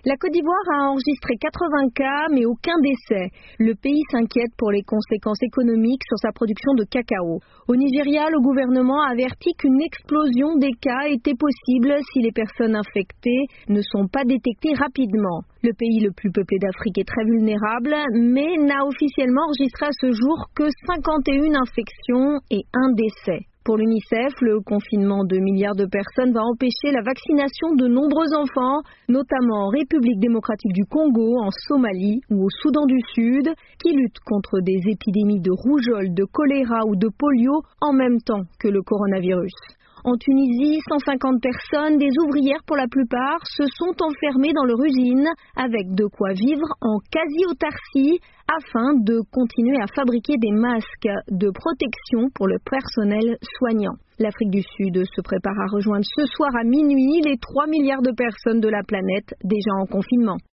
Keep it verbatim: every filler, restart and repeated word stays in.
La Côte d'Ivoire a enregistré quatre-vingts cas, mais aucun décès. Le pays s'inquiète pour les conséquences économiques sur sa production de cacao. Au Nigeria, le gouvernement a averti qu'une explosion des cas était possible si les personnes infectées ne sont pas détectées rapidement. Le pays le plus peuplé d'Afrique est très vulnérable, mais n'a officiellement enregistré à ce jour que cinquante et une infections et un décès. Pour l'UNICEF, le confinement de milliards de personnes va empêcher la vaccination de nombreux enfants, notamment en République démocratique du Congo, en Somalie ou au Soudan du Sud, qui luttent contre des épidémies de rougeole, de choléra ou de polio en même temps que le coronavirus. En Tunisie, cent cinquante personnes, des ouvrières pour la plupart, se sont enfermées dans leur usine avec de quoi vivre en quasi-autarcie afin de continuer à fabriquer des masques de protection pour le personnel soignant. L'Afrique du Sud se prépare à rejoindre ce soir à minuit les trois milliards de personnes de la planète déjà en confinement.